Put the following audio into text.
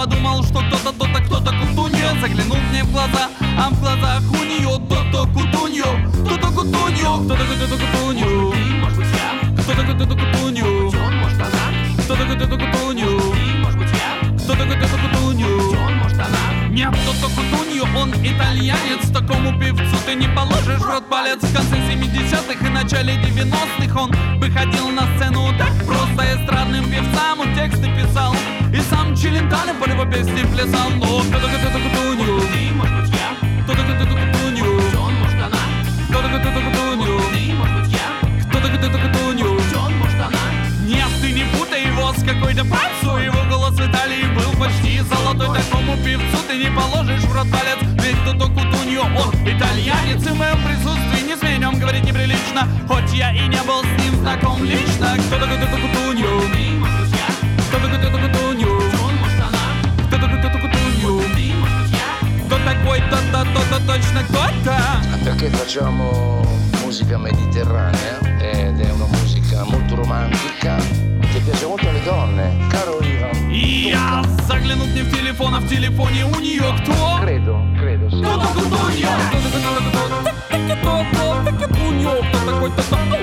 подумал, что кто-то Кутуньо. Заглянул мне в глаза, а в глазах у нее кто-то Кутуньо. Кто-то Кутуньо. Кто-то Кутуньо. Может быть я? Кто-то Кутуньо. Он, может она? Кто-то Кутуньо. Может быть я? Кто-то Кутуньо. Он, может она? Нет, кто-то Кутуньо, он итальянец. Такому певцу ты не положишь в рот палец. В конце 70-х и начале 90-х он выходил на сцену так просто. Эстрадным певцам он тексты писал и сам Челентано по его песне плясал. Но кто-то Кутуньо. Может быть я? Кто-то Кутуньо. Он, может она? Кто-то Кутуньо. Может быть я? Кто-то Кутуньо. Он, может она? Нет, ты не путай его с какой-то пальцу. Его голос в Италии был почти золотой. Такому певцу ты не положишь в рот палец. Ведь кто-то Кутуньо, он итальянец. И в моем присутствии не смей о нем говорить неприлично, хоть я и не был с ним знаком лично. Кто-то Кутуньо. Может быть я? Кто-то Кутуньо. Он, может она? Кто-то Кутуньo. Может быть я? Кто такой, то точно кто-то. Perché facciamo musica mediterranea ed è una musica molto romantica che piace molto alle donne, caro Ivan. Я заглянул мне в телефон, а в телефоне у нее кто? Credo, sì. Кто-то Кутуньо. Кто такой, то